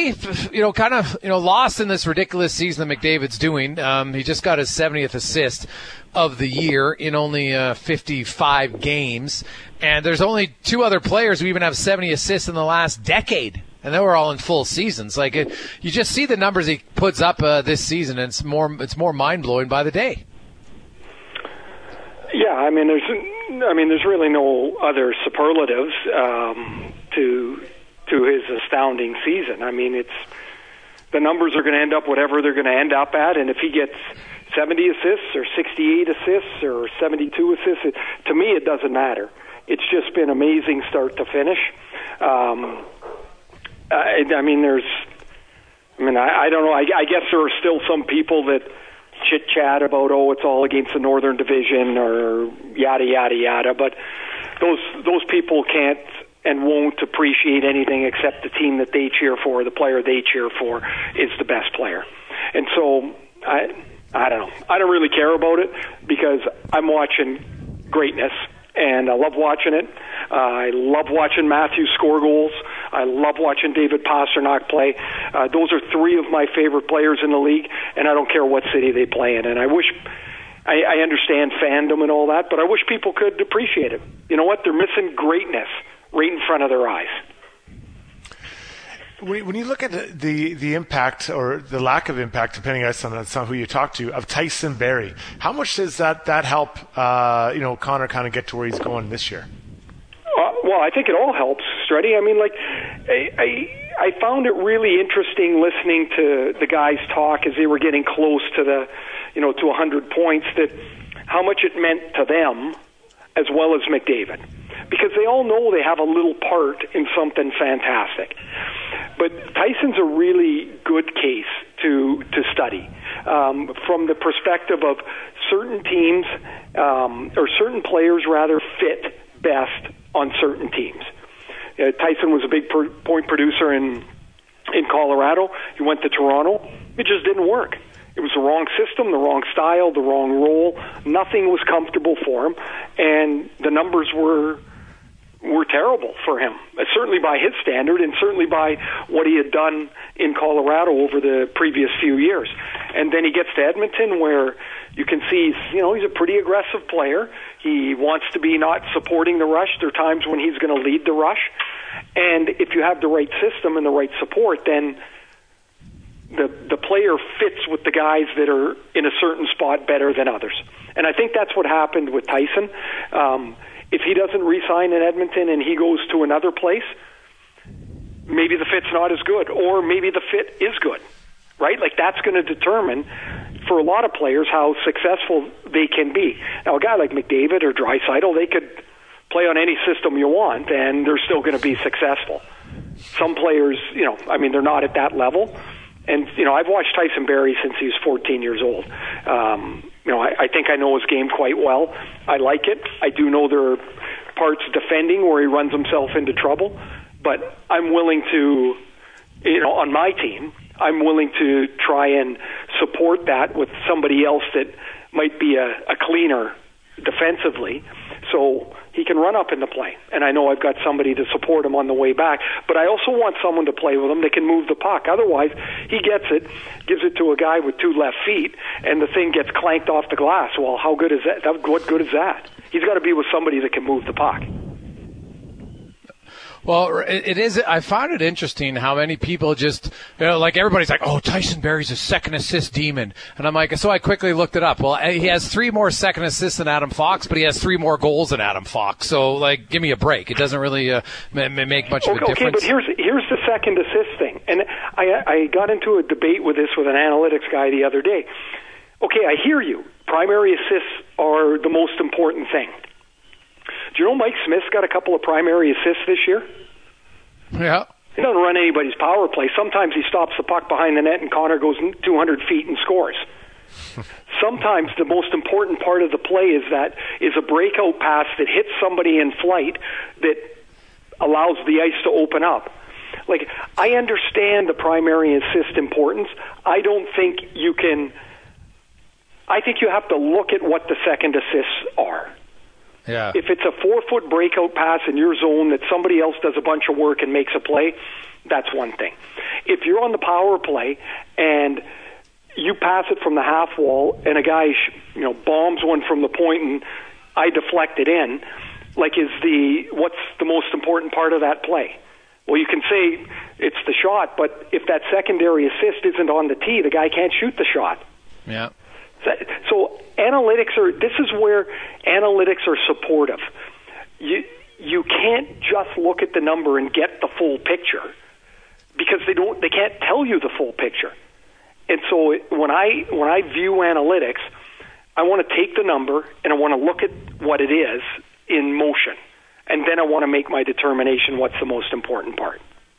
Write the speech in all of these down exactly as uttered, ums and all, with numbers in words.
you know, kind of, you know, lost in this ridiculous season that McDavid's doing. Um, he just got his seventieth assist of the year in only uh, fifty-five games. And there's only two other players who even have seventy assists in the last decade. And they were all in full seasons. Like it, you just see the numbers he puts up uh, this season, and it's more it's more mind blowing by the day. Yeah, I mean, there's I mean, there's really no other superlatives um, to to his astounding season. I mean, it's the numbers are going to end up whatever they're going to end up at, and if he gets seventy assists or sixty-eight assists or seventy-two assists, it, to me, it doesn't matter. It's just been amazing start to finish. Um, I, I mean, there's, I mean, I, I don't know. I, I guess there are still some people that chit chat about, oh, it's all against the Northern Division or yada yada yada. But those those people can't and won't appreciate anything except the team that they cheer for, the player they cheer for is the best player. And so I I don't know. I don't really care about it because I'm watching greatness. And I love watching it. Uh, I love watching Matthews score goals. I love watching David Pastrnak play. Uh, those are three of my favorite players in the league, and I don't care what city they play in. And I wish, I, I understand fandom and all that, but I wish people could appreciate it. You know what? They're missing greatness right in front of their eyes. When you look at the the impact or the lack of impact, depending on who you talk to, of Tyson Barrie, how much does that that help? Uh, you know, Connor kind of get to where he's going this year. Uh, well, I think it all helps, Struddy. I mean, like, I, I I found it really interesting listening to the guys talk as they were getting close to the, you know, to one hundred points. That how much it meant to them, as well as McDavid, because they all know they have a little part in something fantastic. But Tyson's a really good case to to study um, from the perspective of certain teams um, or certain players rather fit best on certain teams. Uh, Tyson was a big per- point producer in in Colorado. He went to Toronto. It just didn't work. It was the wrong system, the wrong style, the wrong role. Nothing was comfortable for him, and the numbers were were terrible for him, certainly by his standard and certainly by what he had done in Colorado over the previous few years. And then he gets to Edmonton where you can see, he's, you know, he's a pretty aggressive player. He wants to be not supporting the rush. There are times when he's going to lead the rush. And if you have the right system and the right support, then the the player fits with the guys that are in a certain spot better than others. And I think that's what happened with Tyson. Um, If he doesn't re-sign in Edmonton and he goes to another place, maybe the fit's not as good, or maybe the fit is good, right? Like that's going to determine for a lot of players how successful they can be. Now, a guy like McDavid or Draisaitl, they could play on any system you want and they're still going to be successful. Some players, you know, I mean, they're not at that level. And, you know, I've watched Tyson Barrie since he was fourteen years old. Um, you know, I, I think I know his game quite well. I like it. I do know there are parts defending where he runs himself into trouble. But I'm willing to, you know, on my team, I'm willing to try and support that with somebody else that might be a, a cleaner defensively. So he can run up in the play. And I know I've got somebody to support him on the way back. But I also want someone to play with him that can move the puck. Otherwise, he gets it, gives it to a guy with two left feet, and the thing gets clanked off the glass. Well, how good is that? What good is that? He's got to be with somebody that can move the puck. Well, it is. I found it interesting how many people just, you know, like everybody's like, oh, Tyson Barrie's a second assist demon. And I'm like, so I quickly looked it up. Well, he has three more second assists than Adam Fox, but he has three more goals than Adam Fox. So, like, give me a break. It doesn't really uh, make much of a okay, difference. Okay, but here's, here's the second assist thing. And I, I got into a debate with this with an analytics guy the other day. Okay, I hear you. Primary assists are the most important thing. Do you know Mike Smith's got a couple of primary assists this year? Yeah. He doesn't run anybody's power play. Sometimes he stops the puck behind the net and Connor goes two hundred feet and scores. Sometimes the most important part of the play is that is a breakout pass that hits somebody in flight that allows the ice to open up. Like, I understand the primary assist importance. I don't think you can... I think you have to look at what the second assists are. Yeah. If it's a four-foot breakout pass in your zone that somebody else does a bunch of work and makes a play, that's one thing. If you're on the power play and you pass it from the half wall and a guy, you know, bombs one from the point and I deflect it in, like is the what's the most important part of that play? Well, you can say it's the shot, but if that secondary assist isn't on the tee, the guy can't shoot the shot. Yeah. So analytics are, this is where analytics are supportive. You you can't just look at the number and get the full picture because they don't they can't tell you the full picture. And so when I when I view analytics, I want to take the number and I want to look at what it is in motion. And then I want to make my determination what's the most important part.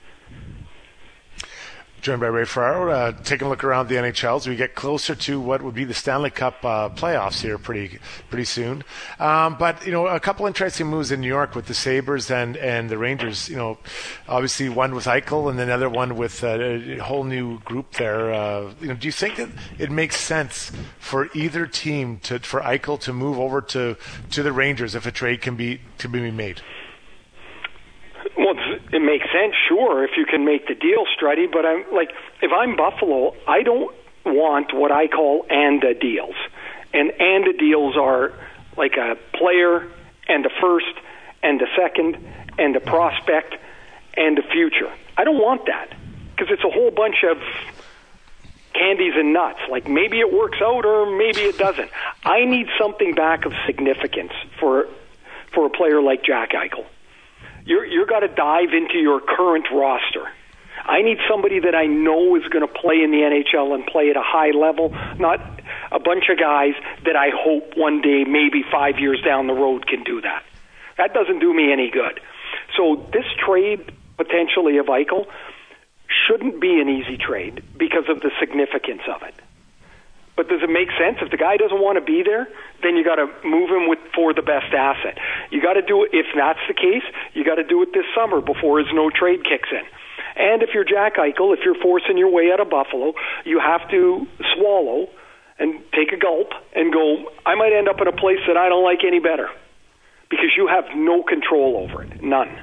Joined by Ray Ferraro, uh, taking a look around the N H L as we get closer to what would be the Stanley Cup uh, playoffs here pretty pretty soon. Um, but, you know, a couple interesting moves in New York with the Sabres and, and the Rangers. You know, obviously one with Eichel and another one with uh, a whole new group there. Uh, you know, do you think that it makes sense for either team to for Eichel to move over to, to the Rangers if a trade can be to be made? Well, it makes sense, sure, if you can make the deal, Struddy. But I'm like, if I'm Buffalo, I don't want what I call ANDA deals, and ANDA deals are like a player and a first and a second and a prospect and a future. I don't want that because it's a whole bunch of candies and nuts. Like maybe it works out or maybe it doesn't. I need something back of significance for for a player like Jack Eichel. You're, you're got to dive into your current roster. I need somebody that I know is going to play in the N H L and play at a high level, not a bunch of guys that I hope one day, maybe five years down the road, can do that. That doesn't do me any good. So this trade, potentially, of Eichel shouldn't be an easy trade because of the significance of it. But does it make sense? If the guy doesn't want to be there, then you got to move him with for the best asset. You got to do it. If that's the case, you got to do it this summer before his no trade kicks in. And if you're Jack Eichel, if you're forcing your way out of Buffalo, you have to swallow and take a gulp and go, I might end up in a place that I don't like any better because you have no control over it, none.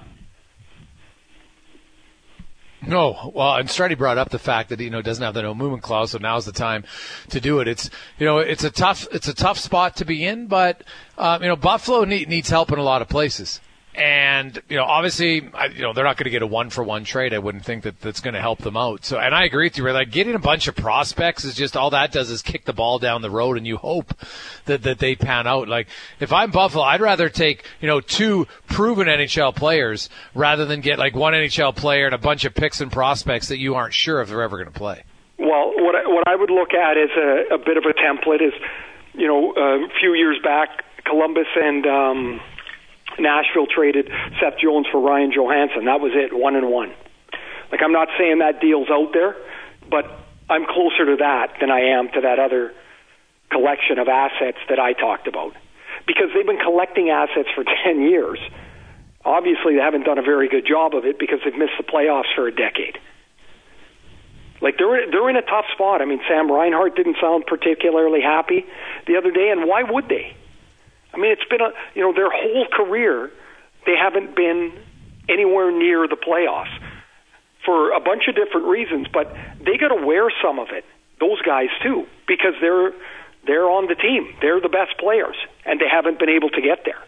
No, well, and Struddy brought up the fact that, you know, doesn't have the no movement clause, so now's the time to do it. It's, you know, it's a tough, it's a tough spot to be in, but, um, you know, Buffalo need, needs help in a lot of places. And, you know, obviously, I, you know, they're not going to get a one-for-one trade. I wouldn't think that that's going to help them out. So, and I agree with you, Ray. Like, getting a bunch of prospects is just, all that does is kick the ball down the road, and you hope that, that they pan out. Like, if I'm Buffalo, I'd rather take, you know, two proven N H L players rather than get, like, one N H L player and a bunch of picks and prospects that you aren't sure if they're ever going to play. Well, what I, what I would look at as a, a bit of a template is, you know, a few years back, Columbus and um, Nashville traded Seth Jones for Ryan Johansson. That was it, one and one. Like, I'm not saying that deal's out there, but I'm closer to that than I am to that other collection of assets that I talked about. Because they've been collecting assets for ten years. Obviously, they haven't done a very good job of it because they've missed the playoffs for a decade. Like, they're they're in a tough spot. I mean, Sam Reinhart didn't sound particularly happy the other day, and why would they? I mean, it's been a, you know, their whole career, they haven't been anywhere near the playoffs for a bunch of different reasons, but they got to wear some of it, those guys too, because they're they're on the team. They're the best players, and they haven't been able to get there.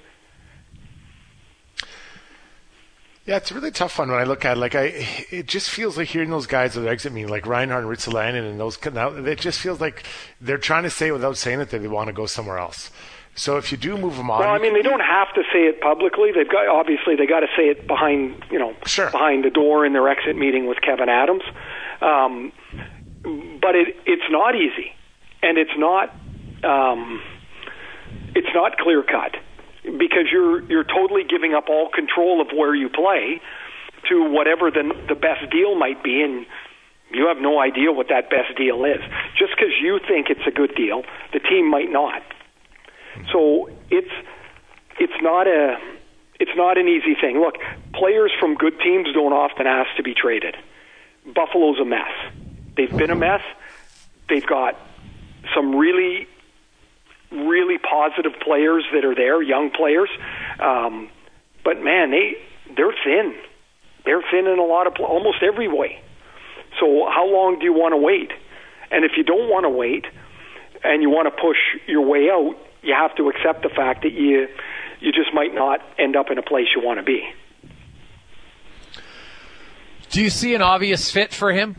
Yeah, it's a really tough one when I look at it. Like, I, it just feels like hearing those guys at the exit meeting, like Reinhart and Ruotsalainen, and those. Now, it just feels like they're trying to say without saying it that they want to go somewhere else. So if you do move them on, well, I mean, they don't have to say it publicly. They've got obviously they got to say it behind, you know, sure. behind the door in their exit meeting with Kevin Adams. Um, but it it's not easy, and it's not um, it's not clear cut because you're you're totally giving up all control of where you play to whatever the the best deal might be, and you have no idea what that best deal is. Just because you think it's a good deal, the team might not. So it's it's not a it's not an easy thing. Look, players from good teams don't often ask to be traded. Buffalo's a mess. They've been a mess. They've got some really really positive players that are there, young players. Um, but man, they they're thin. They're thin in a lot of almost every way. So how long do you want to wait? And if you don't want to wait, and you want to push your way out, you have to accept the fact that you you just might not end up in a place you want to be. Do you see an obvious fit for him?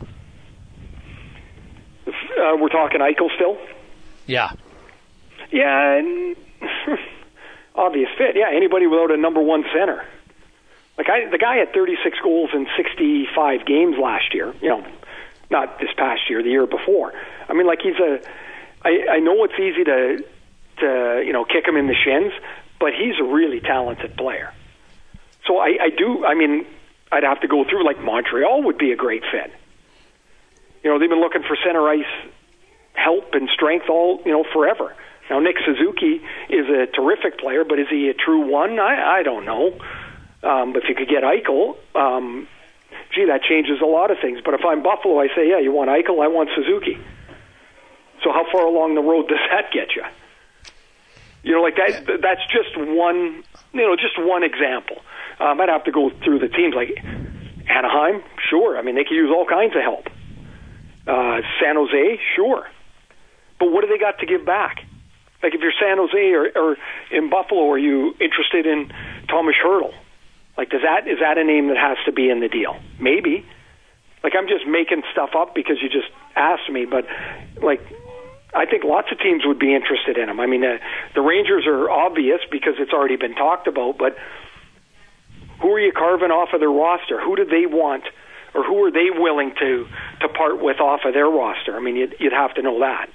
Uh, we're talking Eichel still? Yeah. Yeah, and obvious fit. Yeah, anybody without a number one center. Like I, the guy had thirty-six goals in sixty-five games last year. You know, not this past year, the year before. I mean, like he's a. I, I know it's easy to, to you know, kick him in the shins, but he's a really talented player. So I, I do. I mean, I'd have to go through like Montreal would be a great fit. You know, they've been looking for center ice help and strength all you know forever. Now Nick Suzuki is a terrific player, but is he a true one? I, I don't know. Um, but if you could get Eichel, um, gee, that changes a lot of things. But if I'm Buffalo, I say, yeah, you want Eichel, I want Suzuki. So how far along the road does that get you? You know, like that. That's just one. You know, just one example. Um, I'd have to go through the teams. Like Anaheim, sure. I mean, they could use all kinds of help. Uh, San Jose, sure. But what do they got to give back? Like if you're San Jose or, or in Buffalo, are you interested in Thomas Hertl? Like, does that is that a name that has to be in the deal? Maybe. Like, I'm just making stuff up because you just asked me, but like, I think lots of teams would be interested in him. I mean, uh, the Rangers are obvious because it's already been talked about, but who are you carving off of their roster? Who do they want, or who are they willing to to part with off of their roster? I mean, you'd, you'd have to know that.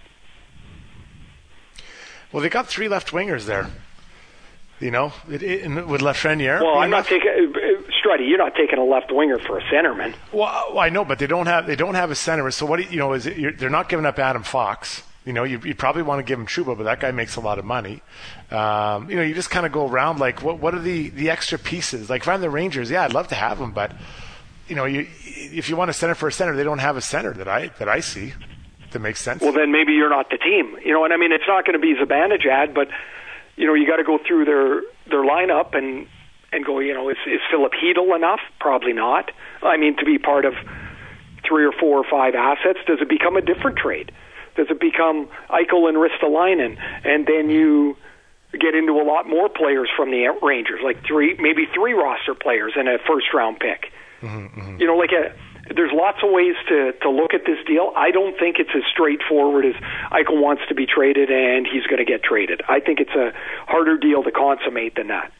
Well, they got three left wingers there. You know, it, it, with Lafreniere. Well, I'm not taking uh, Struddy. You're not taking a left winger for a centerman. Well, I know, but they don't have they don't have a center. So what do you, you know is it, you're, they're not giving up Adam Fox. You know, you you probably want to give him Trouba, but that guy makes a lot of money. Um, you know, you just kind of go around like, what what are the, the extra pieces? Like if I'm the Rangers, yeah, I'd love to have him, but you know, you if you want a center for a center, they don't have a center that I that I see that makes sense. Well, then maybe you're not the team. You know, and I mean, it's not going to be Zibanejad, but you know, you got to go through their their lineup and and go, you know, is is Philip Hedl enough? Probably not. I mean, to be part of three or four or five assets, does it become a different trade? Does it become Eichel and Ristolainen, and then you get into a lot more players from the Rangers, like three, maybe three roster players and a first round pick? Mm-hmm, mm-hmm. You know, like a. There's lots of ways to, to look at this deal. I don't think it's as straightforward as Eichel wants to be traded and he's going to get traded. I think it's a harder deal to consummate than that.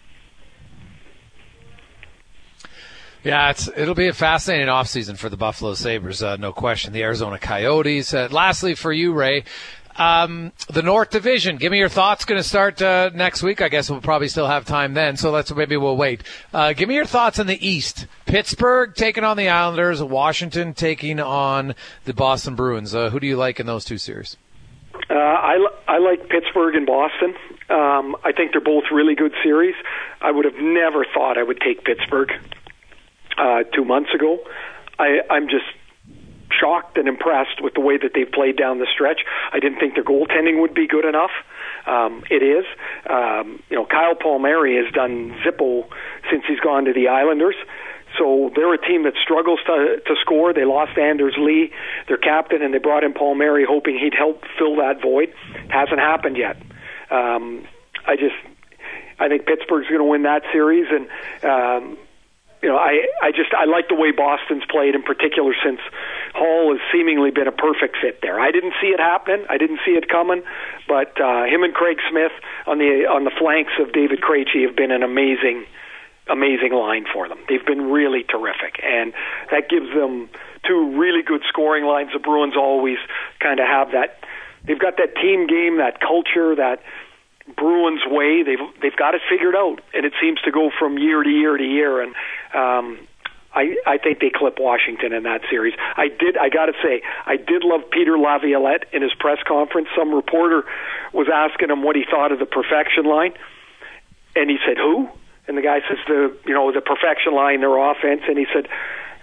Yeah, it's, it'll be a fascinating offseason for the Buffalo Sabres, uh, no question. The Arizona Coyotes. Uh, lastly, for you, Ray, um, the North Division. Give me your thoughts. Going to start uh, next week. I guess we'll probably still have time then, so let's maybe we'll wait. Uh, give me your thoughts on the East. Pittsburgh taking on the Islanders, Washington taking on the Boston Bruins. Uh, who do you like in those two series? Uh, I, I like Pittsburgh and Boston. Um, I think they're both really good series. I would have never thought I would take Pittsburgh uh, two months ago. I, I'm just shocked and impressed with the way that they've played down the stretch. I didn't think their goaltending would be good enough. Um, it is. Um, you know, Kyle Palmieri has done Zippo since he's gone to the Islanders. So they're a team that struggles to to score. They lost Anders Lee, their captain, and they brought in Palmieri hoping he'd help fill that void. It hasn't happened yet. Um, I just, I think Pittsburgh's going to win that series, and um, you know, I, I just I like the way Boston's played in particular since Hall has seemingly been a perfect fit there. I didn't see it happening. I didn't see it coming, but uh, him and Craig Smith on the on the flanks of David Krejci have been an amazing. amazing line for them. They've been really terrific, and that gives them two really good scoring lines. The Bruins always kind of have that. They've got that team game, that culture, that Bruins way. They've they've got it figured out, and it seems to go from year to year to year. And um, I I think they clip Washington in that series. I did. I got to say, I did love Peter Laviolette in his press conference. Some reporter was asking him what he thought of the perfection line, and he said, "Who?" And the guy says, the you know, the perfection line, their offense. And he said,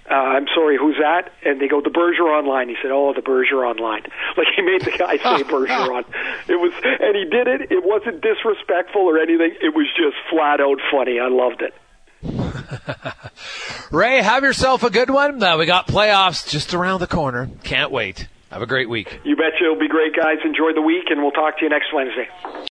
Uh, I'm sorry, who's that? And they go, the Bergeron line. He said, oh, the Bergeron line. Like, he made the guy say Bergeron. It was, and he did it. It wasn't disrespectful or anything. It was just flat out funny. I loved it. Ray, have yourself a good one. Uh, we got playoffs just around the corner. Can't wait. Have a great week. You betcha. It'll be great, guys. Enjoy the week, and we'll talk to you next Wednesday.